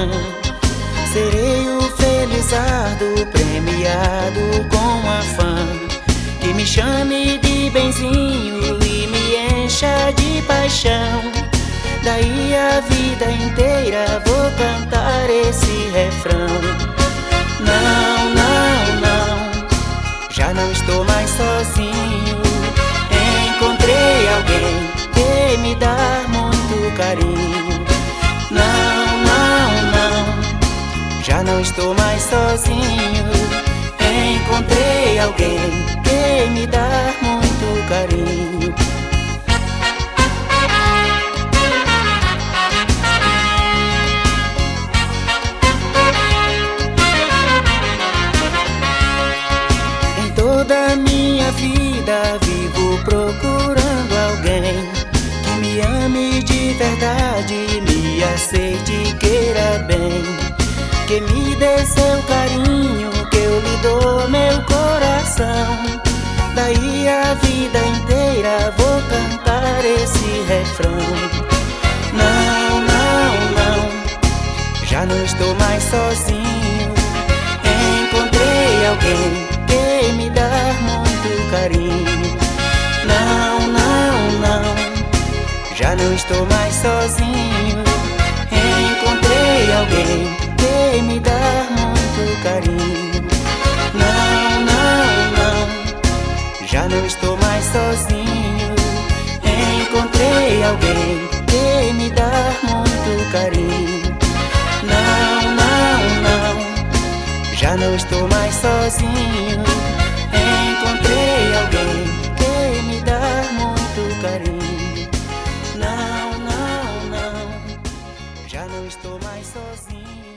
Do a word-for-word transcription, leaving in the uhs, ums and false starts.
Serei o felizardo premiado com a fama, que me chame de benzinho e me encha de paixão. Daí a vida inteira vou cantar esse refrão. Não, não, não, já não estou mais sozinho. Encontrei alguém que me dá muito carinho. Não, não, não, já não estou mais sozinho. Encontrei alguém que me dá muito carinho. Em toda a minha vida vivo procurando alguém que me ame de verdade, me aceite e queira bem, que me dê seu carinho, que eu lhe dou meu coração. Daí a vida inteira vou cantar esse refrão. Não, não, não, já não estou mais sozinho. Encontrei alguém que me dá muito carinho. Não, não, não, já não estou mais sozinho. Encontrei alguém que me dá muito carinho. Não, não, não, já não estou mais sozinho. Encontrei alguém que me dá muito carinho. Não, não, não, já não estou mais sozinho. Encontrei alguém que me dá muito carinho. Não, não, não, já não estou mais sozinho.